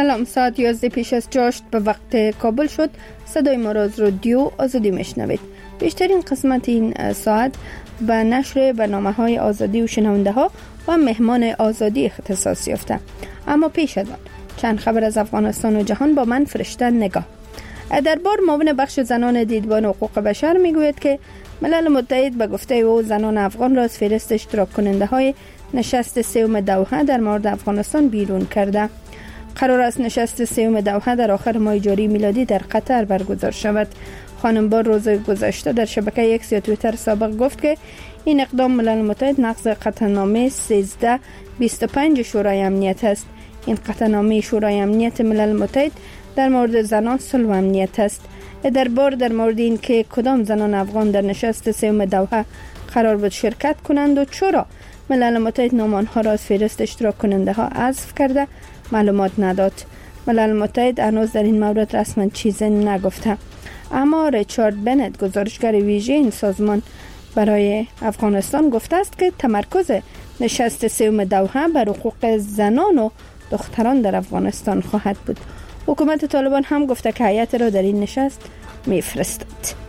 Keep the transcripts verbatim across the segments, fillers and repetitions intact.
سلام، ساعت یازده پیش از چاشت به وقت کابل شد. صدای ما را از رادیو آزادی میشنوید. بیشترین قسمت این ساعت به نشر برنامه‌های آزادی و شنونده ها و مهمان آزادی اختصاص یافته. اما پیش از آن چند خبر از افغانستان و جهان با من فرشته نگاه. دربار معاون بخش زنان دیدبان حقوق بشر میگوید که ملل متحد به گفته او زنان افغان را از فهرست اشتراک کننده های نشست سوم دوحه در مورد افغانستان بیرون کرده. قرار است نشست سوم دوحه در آخر ماه جاری میلادی در قطر برگزار شود. خانم بار روز گذشته در شبکه اکس یا توییتر سابق گفت که این اقدام ملل متحد نقض قطعنامه سیزده بیست و پنج شورای امنیت است. این قطعنامه شورای امنیت ملل متحد در مورد زنان صلح و امنیت است. دربار در مورد این که کدام زنان افغان در نشست سوم دوحه قرار بود شرکت کنند و چرا ملل متحد نام آنها را از فهرست اشتراک کننده ها حذف کرده معلومات نداد. ملل متحد هنوز در این مورد رسما چیزی نگفته. اما ریچارد بنت، گزارشگر ویژه این سازمان برای افغانستان، گفته است که تمرکز نشست سوم دوحه بر حقوق زنان و دختران در افغانستان خواهد بود. حکومت طالبان هم گفته که هیئت را در این نشست میفرستد.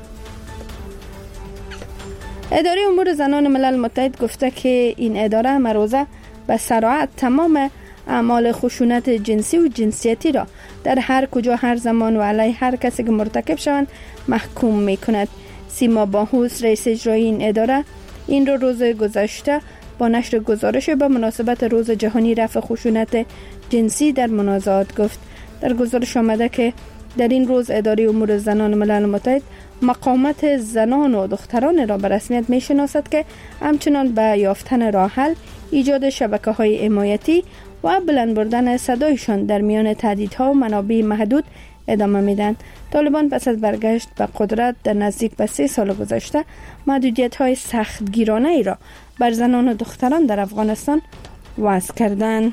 اداره امور زنان ملل متحد گفته که این اداره مروزه به سراحت تمام اعمال خشونت جنسی و جنسیتی را در هر کجا هر زمان و علیه هر کسی که مرتکب شوند محکوم می کند. سیما باهوس، رئیس اجرایی این اداره، این رو روز گذشته با نشر گزارش به مناسبت روز جهانی رفع خشونت جنسی در منازعات گفت. در گزارش آمده که در این روز اداره امور زنان ملل متحد مقامات زنان و دختران را به رسمیت می شناسد که همچنان به یافتن راه حل، ایجاد شبکه‌های حمایتی و بلند بردن صدایشان در میان تهدیدها و منابع محدود ادامه میدن. طالبان پس از برگشت به قدرت در نزدیک به سه سال گذشته محدودیت‌های سختگیرانه ای را بر زنان و دختران در افغانستان وضع کردند.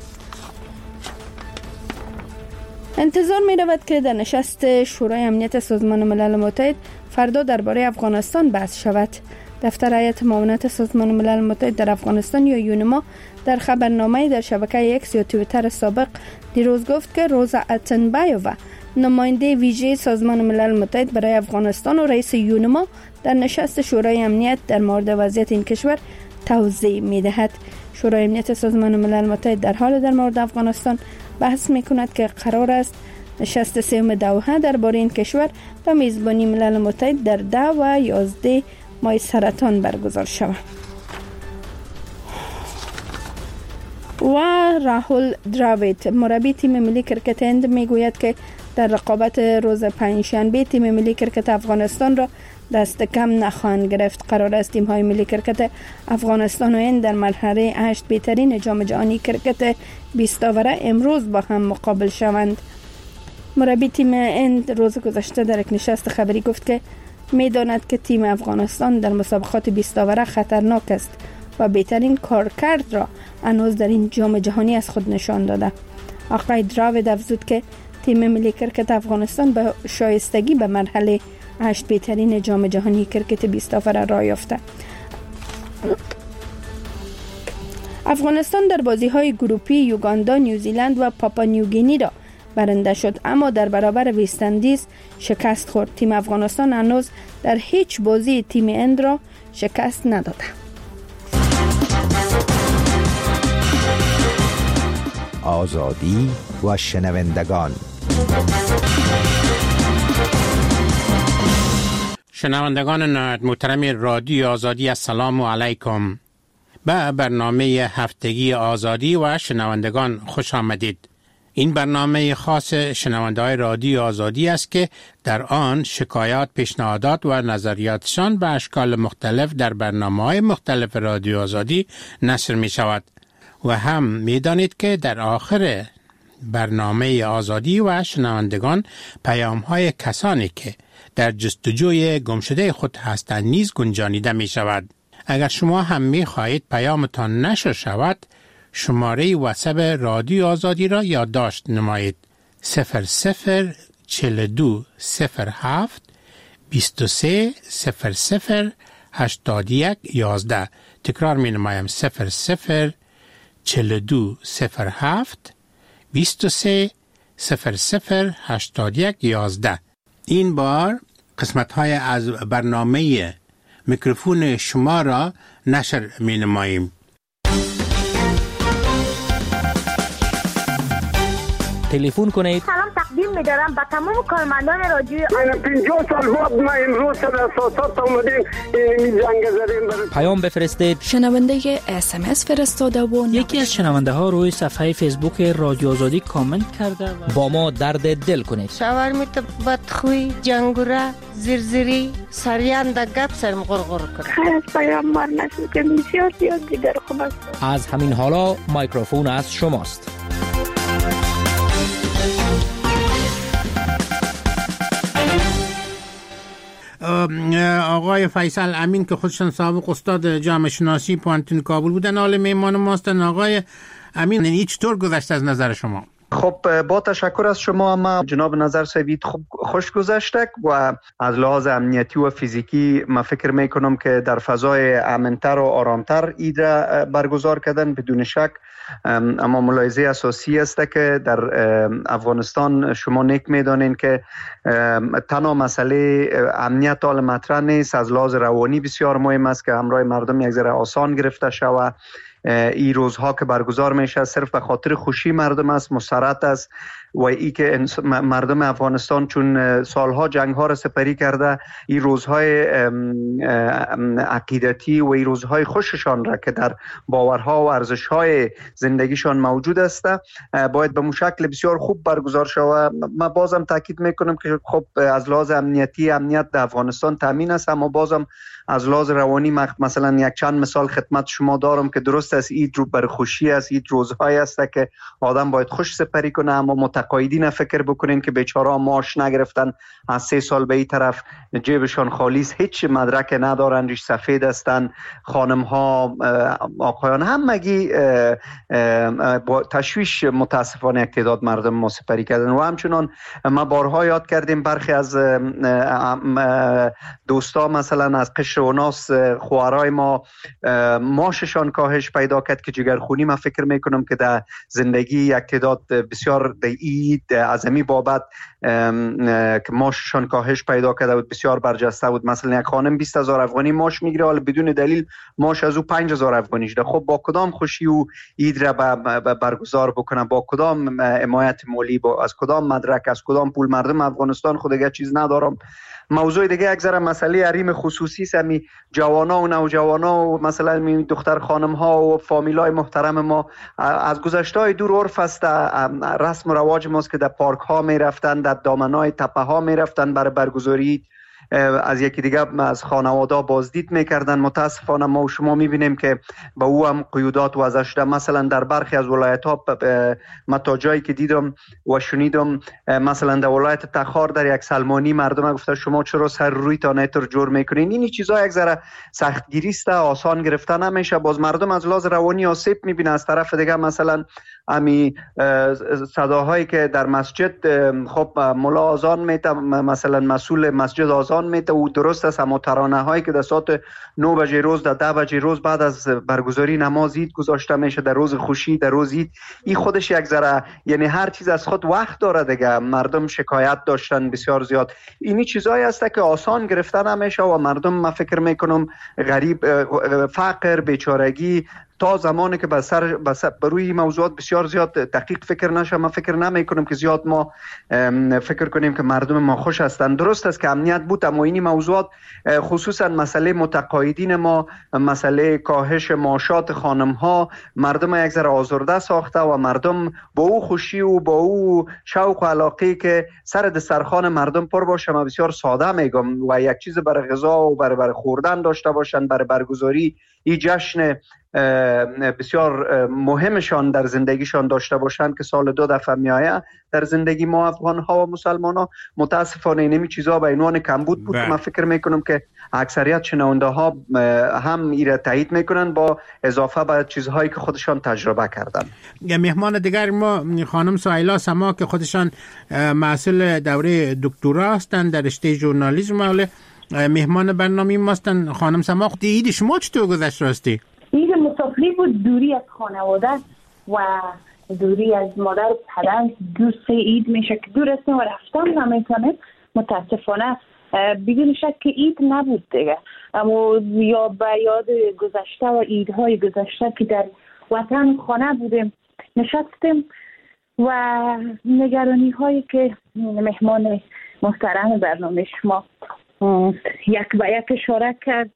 انتظار می رود که در نشست شورای امنیت سازمان ملل متحد فردا درباره افغانستان بحث شود. دفتر هیئت معاونت سازمان ملل متحد در افغانستان یا یونما در خبرنامه در شبکه اکس یا توییتر سابق دیروز گفت که روزا اتنبایووا، نماینده ویژه سازمان ملل متحد برای افغانستان و رئیس یونما، در نشست شورای امنیت در مورد وضعیت این کشور توضیح می دهد. شورای امنیت سازمان ملل متحد در حال در مورد افغانستان بحث می کند که قرار است نشست سوم دوحه درباره این کشور به میزبانی ملل متحد در ده و یازده ماه سرطان برگزار شود. و راهول دراوید، مربی تیم ملی کرکت هند، می گوید که در رقابت روز پنجشنبه تیم ملی کرکت افغانستان را دست کم نخواهند گرفت. قرار است تیم های ملی کرکت افغانستان و هند در مرحله هشت بهترین جام جهانی کرکت بیست آوره امروز با هم مقابل شوند. مربی تیم هند روز گذشته در یک نشست خبری گفت که می‌داند که تیم افغانستان در مسابقات بیست آوره خطرناک است و بهترین کارکرد را هنوز در این جام جهانی از خود نشان داده. آقای دراوید افزود که تیم ملی کرکت افغانستان به شایستگی به مرحله هشت بهترین جام جهانی کرکت بیست آوره راه یافته. افغانستان در بازی‌های گروپی یوگاندا، نیوزیلند و پاپا نیوگینی را برنده شد، اما در برابر وست اندیز شکست خورد. تیم افغانستان هنوز در هیچ بازی تیم هند را شکست نداده. آزادی و شنوندگان. شنوندگان محترم رادیو آزادی، السلام علیکم. به برنامه هفتگی آزادی و شنوندگان خوش آمدید. این برنامه خاص شنونده‌های رادیو آزادی است که در آن شکایات، پیشنهادات و نظریاتشان به اشکال مختلف در برنامه‌های مختلف رادیو آزادی نشر می شود. و هم می دانید که در آخر برنامه آزادی و شنوندگان پیام‌های کسانی که در جستجوی گمشده خود هستند نیز گنجانیده می شود. اگر شما هم می خواهید پیامتان نشر شود، شماره واتساپ رادیو آزادی را یادداشت نمایید: صفر صفر چهل و دو صفر هفت بیست و سه صفر صفر هشتاد و یک یازده. تکرار می نمایم: صفر صفر چهل و دو صفر هفت بیست و سه صفر صفر هشتاد یک یازده. این بار قسمت های از برنامه میکروفون شما را نشر می نماییم. تلفن کنید. سلام تقدیم می‌دارم به تمام کارمندان رادیو. من پنجاه سال بعد ما امروز سر اساسات اومدیم این جنگ زدیم. پیام بفرستید. شنونده اس ام اس فرستاده و یکی از شنونده ها روی صفحه فیسبوک رادیو آزادی کامنت کرده و با ما درد دل کنید. شاورمیت بدخوی، جنگوره، زرزری، سریان د گپ سرم غرغر کنه. خیر از پیام مار نشد که بسیار زیاد دیگر خوب است. از همین حالا میکروفون از شماست. آقای فیصل امین که خودشان سابق استاد جامعه شناسی پوانتون کابل بودن، حال میهمان ما هستند. آقای امین، این چطور گذشته از نظر شما؟ خب با تشکر از شما، ما جناب نظر سوید خوب خوش گذشته و از لحاظ امنیتی و فیزیکی ما فکر میکنم که در فضای امنتر و آرامتر اید را برگزار کردن بدون شک. اما ملاحظه اساسی است که در افغانستان شما نیک میدانین که تنها مسئله امنیت حال مطرح نیست، از لحاظ روانی بسیار مهم است که همراه مردم یک ذره آسان گرفته شود. این روزها که برگزار میشه صرف به خاطر خوشی مردم است، مسرت است و ای که مردم افغانستان چون سالها جنگ ها را سپری کرده، این روزهای عقیدتی و این روزهای خوششان را که در باورها و ارزشهای زندگیشان موجود است باید به شکل بسیار خوب برگزار شود. من بازم تاکید میکنم که خب از لحاظ امنیتی امنیت در افغانستان تامین است، اما بازم از لحاظ روانی مثلا یک چند مثال خدمت شما دارم که درست است اید رو بر خوشی است، اید روزهای است که آدم باید خوش سپری کنه، اما متقاعدین فکر بکنین که بیچاره‌ها معاش نگرفتن از سه سال به این طرف جیبشان خالی است، هیچ مدرک ندارن، ریش سفید هستن، خانم ها آقایان همگی با تشویش متاسفانه یک تعداد مردم ما سپری کردن. و همچنان ما بارها یاد کردیم برخی از دوستا مثلا از قشر و ناس خواهرای ما معاششان کاهش پیدا کرد که جگرخونی ما فکر میکنم که در زندگی یک تعداد بسیار در اید عظمی بابت که معاششان کاهش پیدا کرده بود بسیار برجسته بود. مثلا یک خانم بیست هزار افغانی معاش میگیره، حالا بدون دلیل معاش از او پنج هزار افغانی شده. خب با کدام خوشی او اید را برگزار بکنه؟ با کدام حمایت مالی؟ با از کدام مدرک؟ از کدام پول؟ مردم افغانستان خود دیگه چیز ندارم. موضوع دیگه یک ذره مسئله حریم خصوصی است. می جوانا و نوجوانا و مثلا می دختر خانم ها و فامیلای محترم ما از گذشته دور عرف است، رسم و رواج ماست که در پارک ها می رفتن، در دامنای تپه ها می رفتن برای برگزاری، از یکی دیگه از خانواده بازدید میکردن. متاسفانه ما و شما میبینیم که با او هم قیودات وضع شده. مثلا در برخی از ولایت ها ما تا جایی که دیدم و شنیدم، مثلا در ولایت تخار در یک سلمانی مردم گفته شما چرا سر روی تا نتر جور میکنین؟ این چیزا یک ذره سختگیری است، آسان گرفته نمیشه. باز مردم از لحاظ روانی آسیب میبینه. از طرف دیگه مثلا امی صداهایی که در مسجد خب مولا آذان میته، مثلا مسئول مسجد آذان میته و درست است، اما ترانه هایی که در ساعت نه بجه روز در ده بجه روز بعد از برگزاری نماز عید گذاشته میشه در روز خوشی، در روز عید، این خودش یک ذره یعنی هر چیز از خود وقت داره دیگه. مردم شکایت داشتن بسیار زیاد. اینی چیزایی است که آسان گرفته نمیشه و مردم ما فکر میکنم غریب، فقر، بیچارگی تا زمانی که به سر بر روی موضوعات بسیار زیاد دقیق فکر نشه، من فکر نمی کنم که زیاد ما فکر کنیم که مردم ما خوش هستند. درست است که امنیت بود، اما این موضوعات خصوصا مسئله متقاعدین ما، مسئله کاهش معاشات خانم ها، مردم یک ذره آزرده ساخته و مردم با او خوشی و با او شوق و علاقه که سر دسترخوان مردم پر باشه، من بسیار ساده میگم، و یک چیز برای غذا و برای برای خوردن داشته باشن برای برگزاری این جشن بسیار مهمشان در زندگیشان داشته باشند که سال دو دفعه میآید در زندگی ما افغان ها و مسلمان ها. متاسفانه اینمی چیزها به عنوان کمبود بود. من فکر میکنم که اکثریت شنونده ها هم ایره تایید میکنن با اضافه به چیزهایی که خودشان تجربه کردن. مهمان دیگر ما خانم سهیلا سما که خودشان محصول دوره دکترا هستند در رشته ژورنالیسم، مهمان برنامه ما هستند. خانم سما، عید شما چطور گذشت راستی؟ عید مسافری بود، دوری از خانواده و دوری از مادر و پدر دو سه عید میشه که دور هستیم و رفتن نمیتونیم. متاسفانه بدون شک که عید نبود دیگه، اما یا به یاد گذشته و عیدهای گذشته که در وطن خانه بودیم نشستیم و نگرانی هایی که مهمان محترم برنامه شما یک به یک اشاره کرد،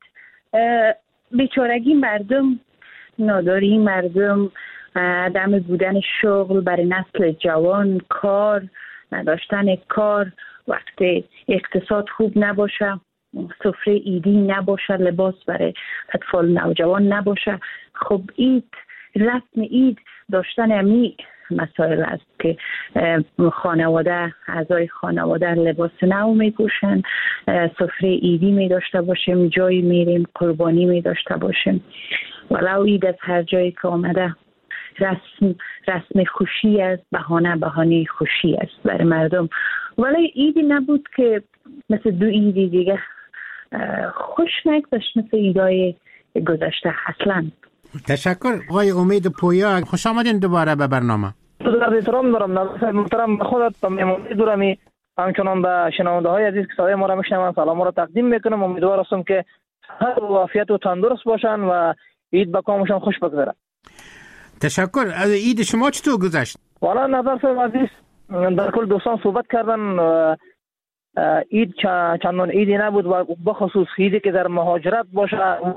بیچارگی مردم، ناداری مردم، عدم بودن شغل برای نسل جوان، کار نداشتن کار، وقتی اقتصاد خوب نباشه، سفره عیدی نباشه، لباس برای اطفال نوجوان نباشه. خب عید، رسم عید داشتن امی مسائل است که خانواده، اعضای خانواده لباس نو می پوشن، سفره عیدی می داشته باشیم، جایی میریم قربانی می داشته باشیم. ولو عید از هر جایی که آمده رسم رسم خوشی است، بهانه بهانه خوشی است برای مردم، ولی عیدی نبود که مثل دو عیدی دیگه خوش نگذشت مثل عیدای گذشته اصلا. تشکر آقای امید پویا، خوش آمدین دوباره به برنامه. در احترام دارم نوید محترم، به خودت و مهمانی دورمی همچنان به شنونده های عزیز که صدای ما را میشنوند سلام را تقدیم میکنم. امیدوار هستم که صحت و عافیت و تندرست باشن و عید به کامشان خوش بگذره. تشکر. از عید شما چطور گذشت؟ والا نظر صاحب عزیز، در کل دوستان صحبت کردن، عید چندان عیدی نبود و بخصوص عیدی که در مهاجرت باشه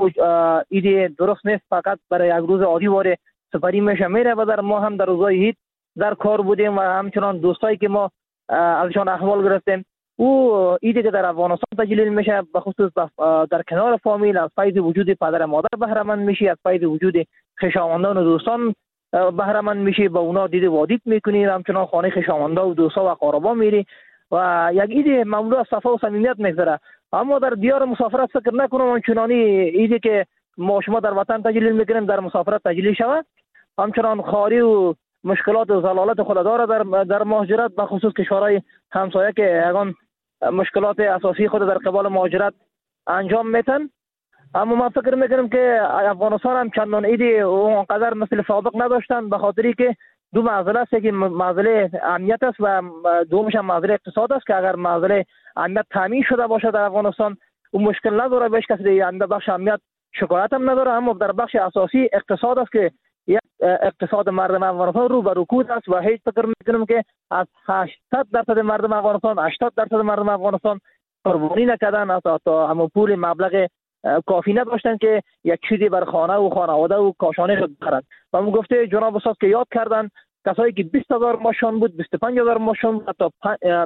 عید درست نیست، فقط برای یک روز عادی واره سپری میشه میره و در ما هم در روزهای عید در کار بودیم و همچنان دوستایی که ما ازشان احوال گرفتیم. او عیدی که در افغانستان تجلیل میشه بخصوص در کنار فامیل، از فیض وجود پدر مادر بهره مند میشی، از فیض وجود خویشاوندان و دوستان بهره مند میشی، با اونا دید و دید میکنی، همچنان خانه خویشاوندا و دوستا و اقاربا میری و یک عید مملو از صفا و صمیمیت میگذره. اما در دیار مسافرت فکر نکنم همچنانی عیدی که ما شما در وطن تجلیل میکنیم در مسافرت تجلیل شود. همچنان خاری و مشکلات و ضلالت خود داره در در مهاجرت، به خصوص کشورهای همسایه که یگان مشکلات اساسی خود در قبال مهاجرت انجام میتن. اما من فکر میکنم که افغانستان هم چندان عیدی اونقدر مثل سابق نداشتن، به خاطری که دو معضله است که معضله امنیت است و دومش هم معضله اقتصاد است که اگر معضله امنیت تامین شده باشه در افغانستان اون مشکل نداره، بهش کسی دیگه در بخش امنیت شکایت هم نداره. اما در بخش اساسی اقتصاد است که یک اقتصاد مردم افغانستان رو به رکود است و هیچ فکر میکنم که از هشتاد درصد مردم افغانستان هشتاد درصد مردم افغانستان قربانی نکردن، از تا هم پول مبلغ کافی نداشتن که یک چیزی بر خانه و خانواده و کاشانه خود بخرند. و من گفته جناب استاد که یاد کردن کسایی که بیست هزار ماشون بود، بیست و پنج هزار ماشون بود، حتی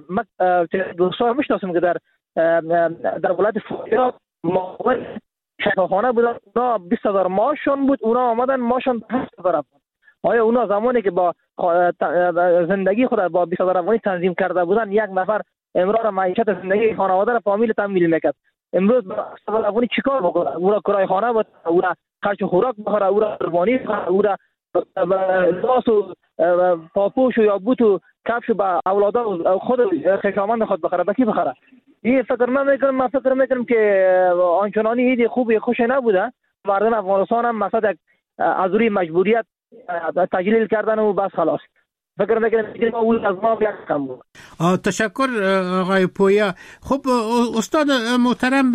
دوستان میشناسم که در در ولایت فاریاب معاون شفاخانه بودن، اونا بیست هزار ماشون بود، اونا آمدن ماشون هشت هزار افغان. آیا اونا زمانی که با زندگی خود با بیست هزار افغانی تنظیم کرده بودن یک نفر امرار معیشت زندگی خانواده را فامیل تامین میکرد، امروز با بیست هزار افغانی چیکار بکنه؟ او را کرای خانه بده، او را خرج خوراک بخوره، او را قربانی بخوره، او را لباس و پاپوش و یا بوت و کفش با اولادا و خود خویشاوند خود بخره، به کی بخره؟ این فکر نمیکنم. من فکر میکنم که آنچنانی عید خوبی خوش نبوده. مردم افغانستان هم مثلا از روی مجبوریت تجلیل کردن و بس خلاص. فکر میکنم که اول از ما یک کم بود. تشکر آقای پویا. خب استاد محترم،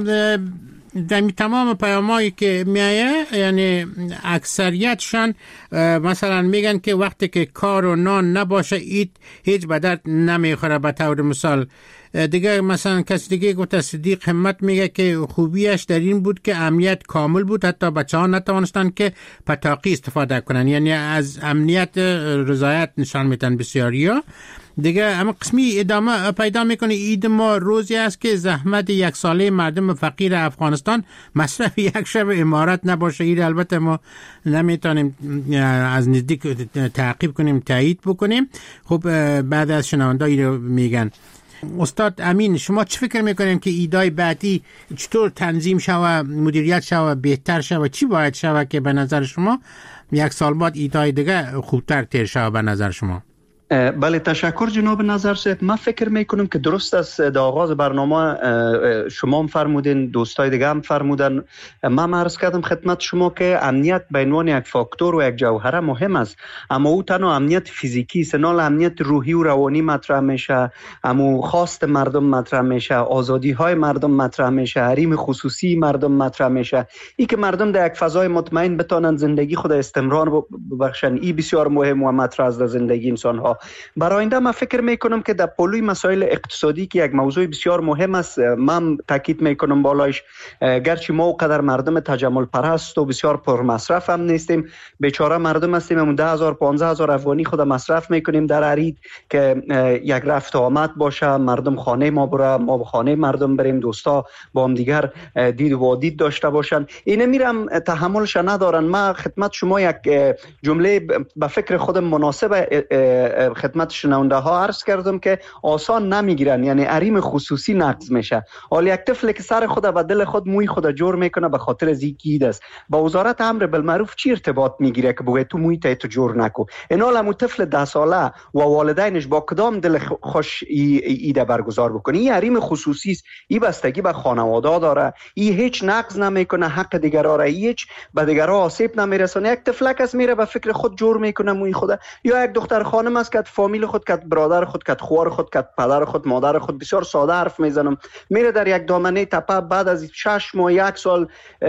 در تمام پیامایی که میایه یعنی اکثریتشان مثلا میگن که وقتی که کار و نان نباشه عید هیچ به درد نمیخوره. به طور مثال دیگه مثلا کسی دیگه گفت صدیق همت میگه که خوبیش در این بود که امنیت کامل بود، حتی بچه ها نتوانستن که پتاقی استفاده کنن، یعنی از امنیت رضایت نشان میدن بسیاریا دیگه. اما قسمی ادامه پیدا میکنه عید ما روزی است که زحمت یک ساله مردم فقیر افغانستان مصرف یک شب امارات نباشه. این البته ما نمیتونیم از نزدیک تعقیب کنیم، تایید بکنیم. خب بعد از شنوندهایی رو میگن. استاد امین، شما چه فکر میکنیم که ایدای بعدی چطور تنظیم شوه، مدیریت شوه، بهتر شوه؟ چی باید شوه که به نظر شما یک سال بعد ایدای دیگه خوبتر تیر شوه به نظر شما؟ بله تشکر جناب نظر صاحب. من فکر میکنم که درست است در آغاز برنامه شما هم فرمودین، دوستای دیگه هم فرمودن. من عرض کردم خدمت شما که امنیت به عنوان یک فاکتور و یک جوهره مهم است، اما او تنها امنیت فیزیکی است، نه امنیت روحی و روانی مطرح میشه، اما خواست مردم مطرح میشه، آزادی های مردم مطرح میشه، حریم خصوصی مردم مطرح میشه. این که مردم در یک فضای مطمئن بتونن زندگی خود استمرار ببخشن، این بسیار مهم و مطرح است در زندگی انسان ها. برای آینده من فکر میکنم که در پلوی مسائل اقتصادی که یک موضوع بسیار مهم است، من تاکید میکنم بالایش، گرچه ما اونقدر مردم تجمل پرست و بسیار پر مصرف هم نیستیم، بیچاره مردم هستیم، همون ده هزار پانزده هزار افغانی خود مصرف میکنیم در عرید که یک رفت آمد باشه، مردم خانه ما بره، ما به خانه مردم بریم، دوستا با هم دیگر دید و دید داشته باشن. اینه میرم تحملش ندارن. من خدمت شما یک جمله به فکر خودم مناسب خدمت شنونده ها عرض کردم که آسان نمیگیرن، یعنی حریم خصوصی نقض میشه. حالا یک طفل که سر خود و دل خود موی خود جور میکنه به خاطر از این گید است، با وزارت امر بالمعروف چی ارتباط میگیره که بگه تو موی تو جور نکو؟ اینال همون طفل ده ساله و والدینش با کدام دل خوش ایده برگزار بکنه؟ این حریم خصوصی است، این بستگی به خانواده داره، این هیچ نقض نمیکنه حق دیگرا را، هیچ به دیگرا آسیب نمیرسونه. یک طفلک است میره به فکر خود جور میکنه موی خود، یا یک دختر خانم است که فامیل خود، که برادر خود، که خوار خود، که پدر خود، مادر خود، بسیار ساده حرف میزنم، میره در یک دامنه تپه، بعد از شش ماه یک سال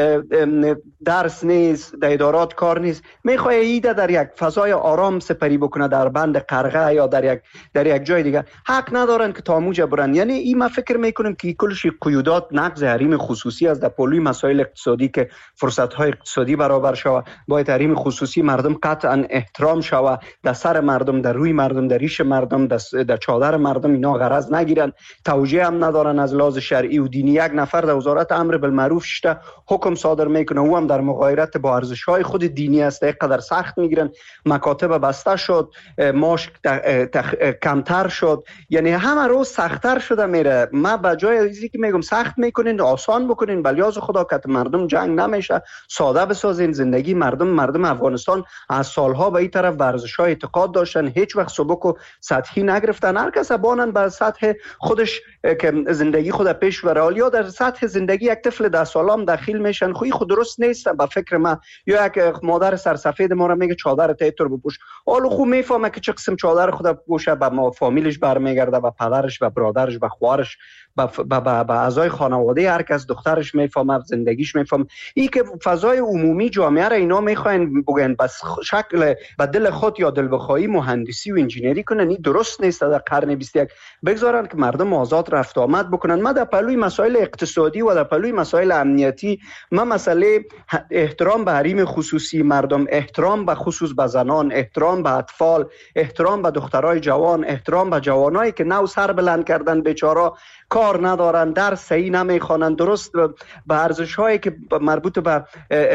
درس نیست، در ادارات کار نیست، میخواد ایده در یک فضای آرام سپری بکنه، در بند قرغه یا در یک در یک جای دیگه. حق ندارن که تا موجه برن. یعنی این من فکر میکنم که کلش قیودات نقض حریم خصوصی از در پلوی مسائل اقتصادی که فرصت های اقتصادی برابر شود، باید حریم خصوصی مردم قطعا احترام شود، در سر مردم، در روی مردم، در ریش مردم، در چادر مردم اینا غرض نگیرن، توجیه هم ندارن از لحاظ شرعی و دینی. یک نفر در وزارت امر بالمعروف شته حکم صادر میکنه، او هم در مغایرت با ارزش های خود دینی است، اینقدر سخت میگیرن، مکاتب بسته شد، معاش کمتر شد، یعنی همه روز سختتر شده میره. ما به جای ازی که میگم سخت میکنین آسان بکنین، بلیاز خدا که مردم جنگ نمیشه، ساده بسازین زندگی مردم. مردم افغانستان از سالها به این طرف ورزش های اعتقاد داشتن، هیچ وقت سبک و سطحی نگرفتن، هر کس بانن به سطح خودش که زندگی خود پیش بره. یا در سطح زندگی یک طفل ده سالم داخل میشن، خوی خود درست نیست به فکر ما. یا یک مادر سرسفید ما را میگه چادر تیتر بپوش، حالا خو میفهمه که چه قسم چادر خود بپوشه، به ما فامیلش برمیگرده، به پدرش، به برادرش، به خواهرش، به به اعضای خانواده هر کس، دخترش میفهمه، زندگیش میفهمه. این که فضای عمومی جامعه را اینا میخواین بگن بس شکل به دل خود یا دل بخواهی مهندسی و انجینری کنن، این درست نیست. در قرن بیست و یک بگذارن که مردم آزاد رفت آمد بکنن. ما در پلوی مسائل اقتصادی و در پلوی مسائل امنیتی، ما مسئله احترام به حریم خصوصی مردم، احترام به خصوص به زنان، احترام به اطفال، احترام به دخترای جوان، احترام به جوانایی که نو سر بلند کردن، بیچارا کار ندارن، درس صحیح نمیخوانن، درست به ارزش هایی که مربوط به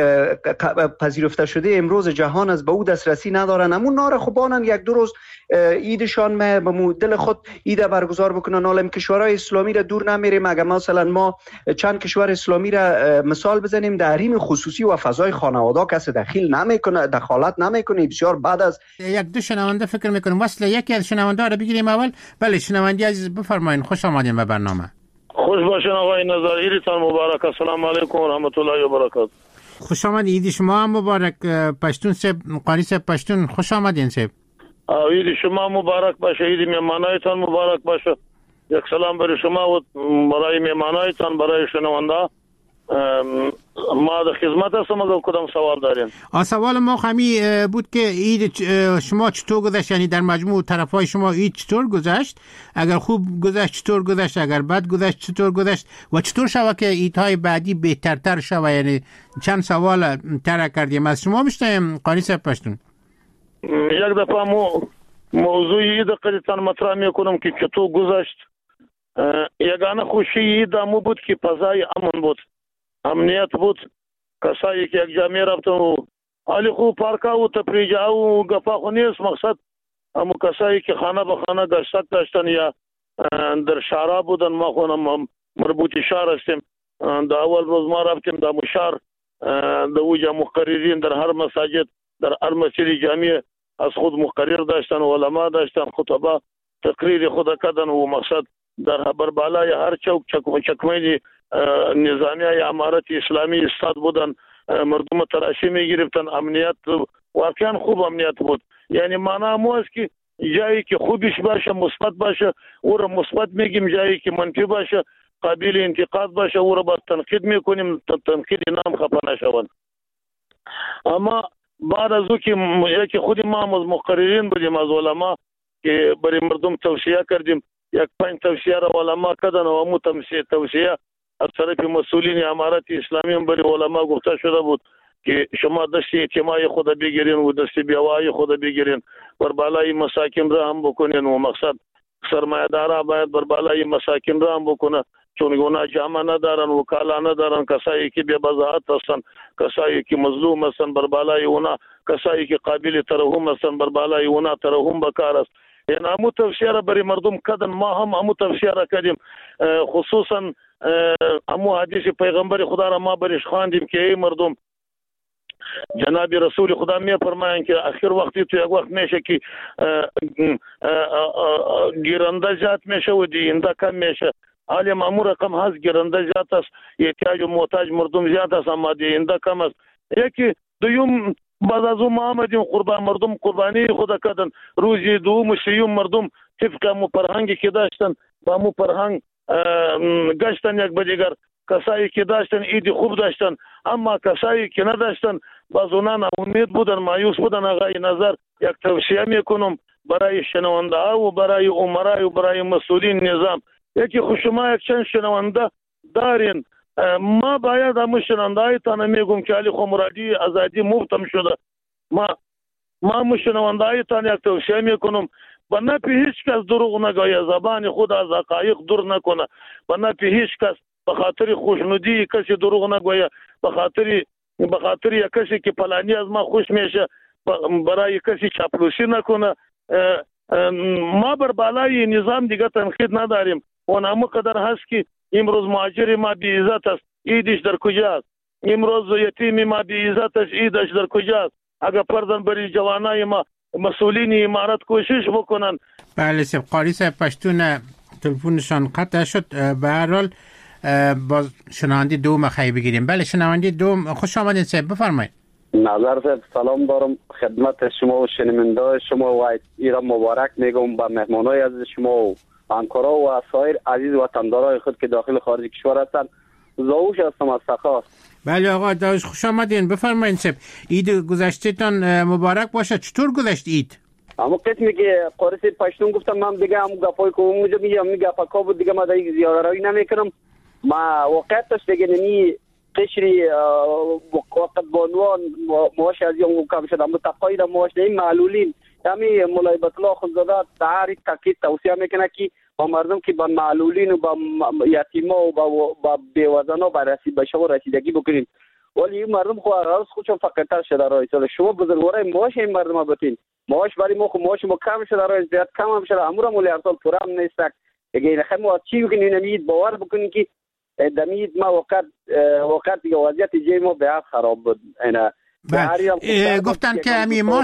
پذیرفته شده امروز جهان از به او دسترسی ندارن. همون نار خوبانن یک دو روز ایدشان به دل خود ایده برگزار بکنن. عالم کشورهای اسلامی را دور نمیریم، اگر مثلا ما چند کشور اسلامی را مثال بزنیم، در حریم خصوصی و فضای خانواده کسی دخیل نمیکنه، دخالت نمیکنه، بسیار بد است. یک دو شنونده فکر میکنم وصل یکی از شنونده را بگیریم اول. بله شنوندی عزیز بفرمایید، خوش آمدین به برنامه. خوش باشین آقای نظر، عیدتان مبارک. السلام علیکم و رحمت الله و برکاته. خوش آمد، عید شما هم مبارک. پشتون سب قاری سب پشتون خوش آمدین سب. عید شما مبارک باشه، عید میهمانایتان مبارک باشه. یک سلام برای شما و برای میهمانایتان، برای شنونده. ما در خدمت هستم. اگر کدام سوال دارین؟ آ سوال ما همی بود که عید شما چطور گذشت، یعنی در مجموع طرفای شما عید چطور گذشت؟ اگر خوب گذشت چطور گذشت، اگر بد گذشت چطور گذشت، و چطور شود که عیدهای بعدی بهترتر شود؟ یعنی چند سوال طرح کردیم، از شما بشنویم قاری صاحب پشتون. یک دفعه مو موضوع عید قدرتان مطرح میکنم که چطور گذشت. یگانه خوشی عید مو بود که فضای امن بود، امنیت بود. کسایی که یک جامعه رفتن و حالی خوب پارکا و تفریجا و گفا خو نیست مقصد، اما کسایی که خانه به خانه گشتک داشتن یا در شهرها بودن. ما خونم مربوطی شهر هستیم. در اول روز ما رفتیم در مشار، در اوجا مقررین در هر مساجد، در هر مسجد جامعه از خود مقرر داشتن، علما داشتن، خطبا تقریر خود کردن و مقصد در بر بالای هر چوک چکمه نظامی امارت اسلامی استاد بودن، مردم تراشی میگرفتن، امنیت واقعا خوب امنیت بود. یعنی معنا مو است که جایی که خوبش باشه مثبت باشه او را مثبت میگیم، جایی که منفی باشه قابل انتقاد باشه او را با تنقید میکنیم، تنقید نام خفه نشوند. اما بعد از او که یکی خود ما از مقررین بودیم از علما که برای مردم توصیه کردیم، یک پنج توصیه را علما کردن و همون توصیه از طرف مسئولین امارت اسلامی هم برای علما گفته شده بود که شما دست اجتماعی خود بگیرین و دست بیوایی خود بگیرین، بر بالای مساکین را هم بکنین و مقصد سرمایه‌دارا باید بر بالای مساکین را هم بکنه، چون گونه جامعه ندارن، وکالا ندارن، کسایی که بی بضاعت هستن، کسایی که مظلوم هستن بر بالای اونا، کسایی که قابل ترحم هستن بر بالای اونا ترحم بکار است. یعنی همو توصیه را برای مردم کردن، ما هم همو توصیه را کردیم، خصوصا همو حدیث پیغمبر خدا را ما برش خواندیم که ای مردم، جناب رسول خدا می فرمایند که آخر وقتی تو یک وقت میشه که گیرنده زیاد میشه و دینده کم میشه. حالی مامور رقم هست، گیرنده زیاد است، احتیاج و محتاج مردم زیاد است اما دینده کم است. یکی دویم بعد از اون ما آمدیم قربان مردم قربانی خدا کردن، روزی دوم و سیوم مردم طبق مو فرهنگی که داشتن با مو فرهنگ گشتن یک به دیگر. کسایی که داشتن عید خوب داشتن، اما کسایی که نداشتن باز اونا امید بودن، مایوس بودن. آقای نظر یک توصیه میکنم برای شنونده ها و برای عمرا و برای مسئولین نظام، یکی خوشما یک چند شنونده دارین، ما باید همون شنونده های تانه میگم که علی خمرادی ازادی مفتم شده، ما ما همون شنونده های تانه یک توصیه میکنم به نفع هیچ کس دروغ نگویه، زبان خود از حقایق دور نکنه، به نفع هیچ کس به خاطر خوشنودی کسی دروغ نگویه، به خاطر به خاطر یک کسی که فلانی از ما خوش میشه برای کسی چاپلوسی نکنه. ما بر بالای نظام دیگه تنقید نداریم و نمو قدر هست که امروز مهاجر ما بی عزت است، ایدش در کجاست؟ امروز یتیم ما بی عزت است، ایدش در کجاست؟ اگر پردن بری جوانای ما مسئولین امارت کوشش بکنن. بله سب قاری صاحب پشتون تلفنشان قطع شد. به هر حال با شنونده دوم خیلی بگیریم. بله شنونده دوم، خوش آمدین صاحب، بفرمایید. نظر صاحب سلام دارم خدمت شما و شنونده شما و ایران مبارک میگم به مهمانای عزیز شما و همکارا و سایر عزیز وطندارای خود که داخل خارج کشور هستن. زاوش هستم از سخا. بله آقا داوش خوش آمدین، بفرمایید صاحب. عید گذشته تان مبارک باشه. چطور گذشت عید؟ اما قسمی که قارسی پشتون گفتم من دیگه هم گپای که اونجا میگم می گپا کا بود دیگه ما دیگه زیاده روی نمیکنم. ما واقعیتش دیگه نمی قشری وقت بانوان ماش از یوم کم شد اما تقاید ماش نمی معلولین یعنی مولای بطلا خودزاده تعریف تاکید توصیه میکنه که با مردم که با معلولین و با یتیما و با, با بیوزنا بررسی بشه و رسیدگی بکنین. ولی این مردم خو راز خودشون فقیرتر شده رایسال شما بزرگوارای ماش این مردم ها بتین ماش برای ما خو ماش ما کم شده رای زیاد کم هم شده امور مولی ارسال پورا هم نیستک اگه این خیلی ما چی بکنین نمید باور بکنین که دمید ما وقت وقت دیگه وضعیت جای ما به خراب بود. اینا گفتن که امی ماش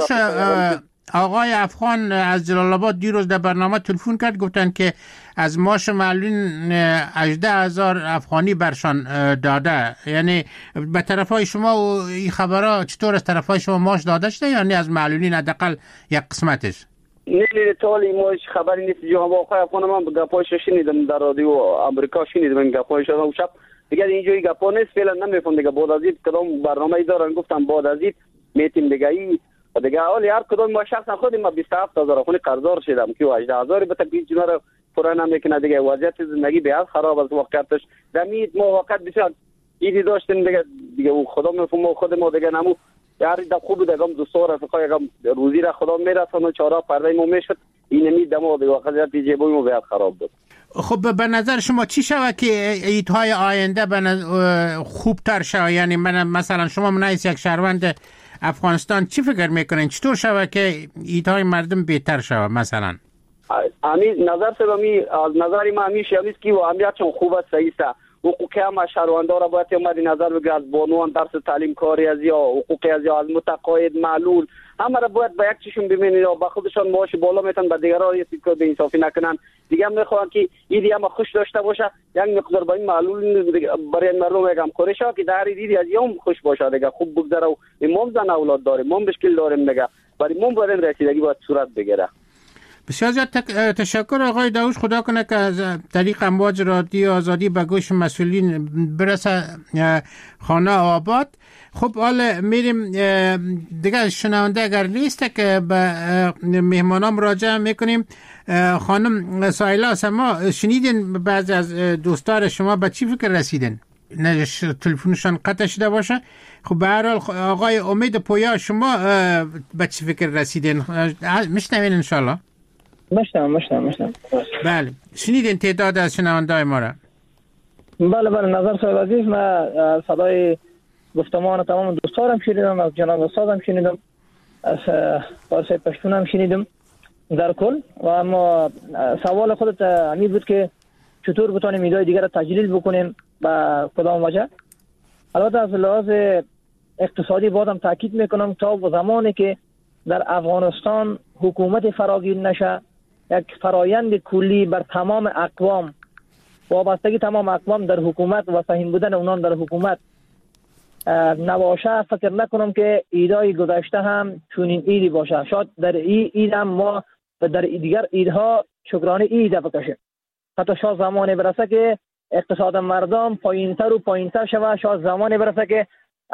آقای افغان از جلال آباد دیروز در برنامه تلفن کرد، گفتن که از ماش معلولین هجده هزار افغانی برشان داده. یعنی به طرفای شما و این خبرها چطور از طرفای شما ماش داده شده یعنی از معلولین حداقل یک قسمتش؟ نه نه تالی ماش خبری نیست. جو واقعا افغان من گپاش شنیدم در رادیو آمریکا شنیدم این گپاش شدم شب دیگه اینجوری گپا نیست فعلا نمیفهم دیگه. بعد از این کدام برنامه‌ای دارن گفتم بعد از این میتیم دیگه ای دیگه اول هر کدوم ما شخصا خودم ما بیست و هفت هزار خونی قرضدار شدم که هجده هزار به تکلیف جنا رو پورا نمیکنه دیگه. وضعیت زندگی به خراب از وقتش دمید ما وقت بسیار ایدی داشتیم دیگه دیگه او خدا میفهمه خود ما دیگه نمو یار دا خوب دیگه هم دو سال رفقای هم روزی را خدا میرسونه چهار پرده ما میشد این می دمو دیگه وقت دیگه بوی ما به خراب بود. خب به نظر شما چی شود که ایدهای آینده به خوبتر شود؟ یعنی من مثلا شما منایس یک شهروند افغانستان چی فکر میکنین چطور شود که ایدهای مردم بهتر شود؟ مثلا امی نظر سه می از نظری ما همیشه همیست که و امنیت چون خوب است صحیح است حقوق همه شهروندان را باید مد نظر بگیرد، از بانوان درس تعلیم کاری از یا حقوق از یا از متقاعد معلول همه را باید به یک چشم ببینید و به خودشان معاش بالا میتن، به دیگران یه کار به انصافی نکنن. دیگه هم میخوان که ایدی هم خوش داشته باشه، یک مقدار با این معلول برای مردم یکم کاری شد که در ایدی از یوم خوش باشه دیگه، خوب بگذره و امام زن اولاد داریم، ما مشکل داریم دیگه، برای ما باید رسیدگی باید صورت بگیره. بسیار زیاد تشکر آقای داوش، خدا کنه که از طریق امواج رادیو آزادی به گوش مسئولین برسه خانه آباد. خب حالا میریم دیگه، شنونده اگر نیست که به مهمانان مراجعه میکنیم. خانم سایلا سما، شنیدین بعضی از دوستان شما به چی فکر رسیدن؟ نه تلفنشان قطع شده باشه. خب به هر حال آقای امید پویا، شما به چی فکر رسیدین؟ میشنوین انشالله؟ مشتم مشتم مشتم بله، شنیدین تعداد از شنونده‌های ما را؟ بله بله، نظر صاحب عزیز، من صدای گفتمان تمام دوستانم شنیدم، از جناب استادم شنیدم، از فارسی پشتون هم شنیدم در کل. و اما سوال خودت همین بود که چطور بتونیم ایدای دیگر را تجلیل بکنیم با کدام وجه. البته از لحاظ اقتصادی بازم تاکید میکنم تا زمانی که در افغانستان حکومت فراگیر نشه، یک فرایند کلی بر تمام اقوام، وابستگی تمام اقوام در حکومت و سهیم بودن اونان در حکومت نباشه، فکر نکنم که ایدای گذشته هم چونین ایدی باشه. شاید در این اید هم ما در دیگر ایدها شکرانه ایده بکشیم، حتی شاید زمانی برسه که اقتصاد مردم پایینتر و پایینتر شود، شاید زمانی برسه که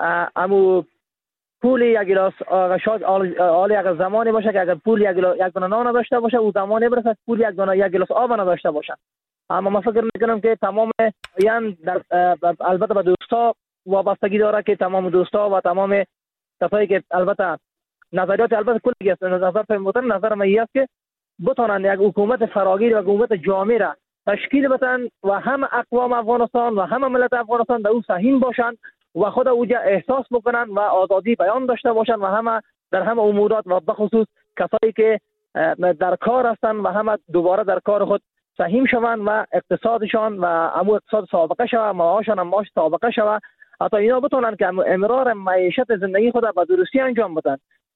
امو پول یک گلاس شاید آل یک زمانی باشه که اگر پول یک گلاس یک دانه نان داشته باشه، او زمانی برسه پول یک دانه یک گلاس آب نداشته باشه. اما من فکر میکنم که تمام یان در البته به دوستا وابستگی داره که تمام دوستا و تمام کسایی که البته نظریات البته کلی است، نظر فهمتن نظر من است که بتونن یک حکومت فراگیر و حکومت جامع را تشکیل بدن و هم اقوام افغانستان و هم ملت افغانستان در او سهیم باشند و خود اوجا احساس بکنن و آزادی بیان داشته باشن و همه در همه امورات و بخصوص کسایی که در کار هستن و همه دوباره در کار خود سهیم شوند و اقتصادشان و امو اقتصاد سابقه شوه، معاششان هم معاش سابقه شوه، حتی اینا بتونن که امرار معیشت زندگی خود به درستی انجام بدن.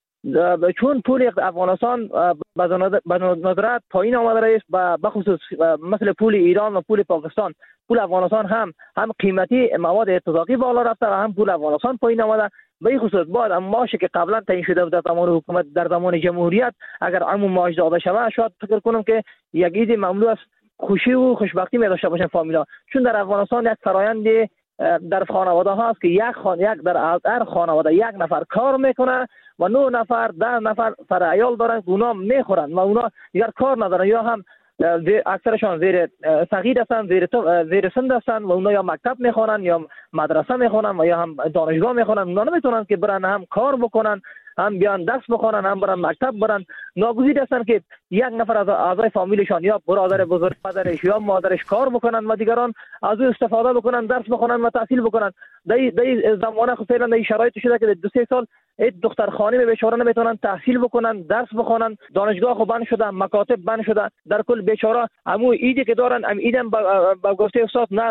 چون پول افغانستان به ندرت پایین آمده رئیس، به خصوص مثل پول ایران و پول پاکستان، پول افغانستان هم هم قیمتی مواد اتفاقی بالا رفته و هم پول افغانستان پایین آمده. به این خصوص باید معاشی که قبلا تعیین شده بود در زمان حکومت در زمان جمهوریت اگر عموم معاش داده شود، شاید فکر کنم که یک عید مملو از خوشی و خوشبختی می داشته باشن فامیلا. چون در افغانستان یک فرآیند در خانواده هاست که یک خان یک در هر خانواده یک نفر کار میکنه و نه نفر ده نفر سر عیال دارن که اونا میخورن و اونا دیگر کار ندارن، یا هم اکثرشان زیر صغیر هستن، زیر زیر سن هستن و اونا یا مکتب میخوانن یا مدرسه میخوانن و یا هم دانشگاه میخوانن. اونا نمیتونن که برن هم کار بکنن، هم بیان درس بخونن، هم برن مکتب برن. ناگزیر هستن که یک نفر از اعضای فامیلشان یا برادر بزرگ پدرش یا مادرش کار بکنن و دیگران از او استفاده بکنن، درس بخونن و تحصیل بکنن. در این زمانه خب فعلا در شرایط شده که دو سه سال دختر خانم بیچاره نمیتونن تحصیل بکنن، درس بخونن، دانشگاه خو بند شده، مکاتب بند شده. در کل بیچاره همو ایدی که دارن ام ایدم با گفته استاد نه.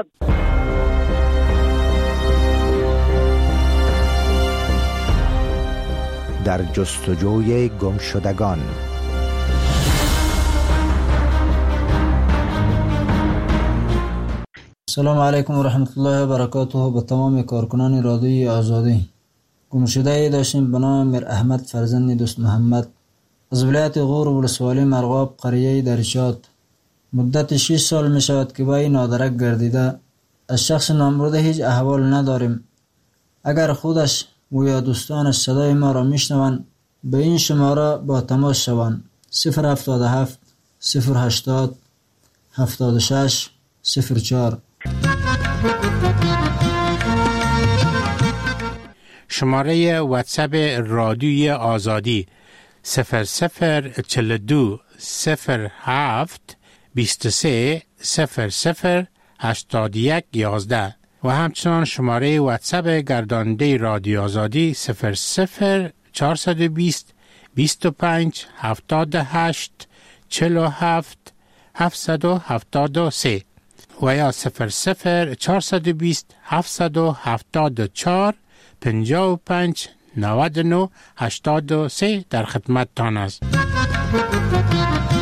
در جستجوی گمشدگان. سلام علیکم و رحمت الله و برکاته به تمام کارکنان رادیوی آزادی. گمشده داشتیم به نام میر احمد فرزند دوست محمد از ولایت غور ولسوالی مرغاب قریه درشات. مدت شش سال می شود که با این نادرک گردیده. از شخص نامبرده هیچ احوال نداریم. اگر خودش و یا دوستانش صدای ما را میشنوند به این شماره با تماس شوند: صفر هفتاد و هفت صفر هشتاد هفتاد و شش صفر چهار. شماره واتساپ رادیوی آزادی صفر صفر چهل و دو صفر هفت بیست و سه صفر صفر هشتاد و یک یازده و همچنان شماره واتساپ گرداننده رادیو آزادی صفر صفر چهارصد و بیست بیست و پنج هفتاد و هشت چهل و هفت هفتصد و هفتاد و سه. و یا صفر صفر چهارصد و بیست هفتصد و هفتاد و چهار پنجاه و پنج نود و نه هشتاد و سه در خدمت تان است.